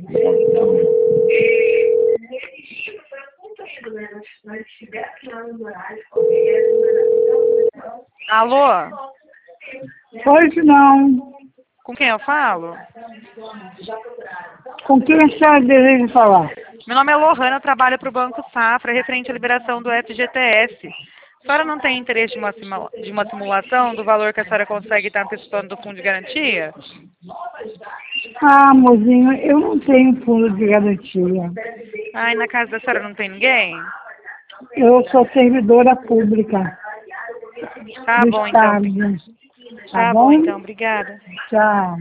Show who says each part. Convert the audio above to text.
Speaker 1: Alô?
Speaker 2: Pois não.
Speaker 1: Com quem eu falo?
Speaker 2: Com quem a senhora deseja falar?
Speaker 1: Meu nome é Lohana, eu trabalho para o Banco Safra, referente à liberação do FGTS. A senhora não tem interesse de uma simulação do valor que a senhora consegue estar antecipando do fundo de garantia?
Speaker 2: Ah, mozinho, eu não tenho fundo de garantia.
Speaker 1: Ai, na casa da senhora não tem ninguém?
Speaker 2: Eu sou servidora pública
Speaker 1: Tá
Speaker 2: do
Speaker 1: bom, então.
Speaker 2: Estado. Tá
Speaker 1: Tá bom,
Speaker 2: bom?
Speaker 1: então. Obrigada.
Speaker 2: Tchau.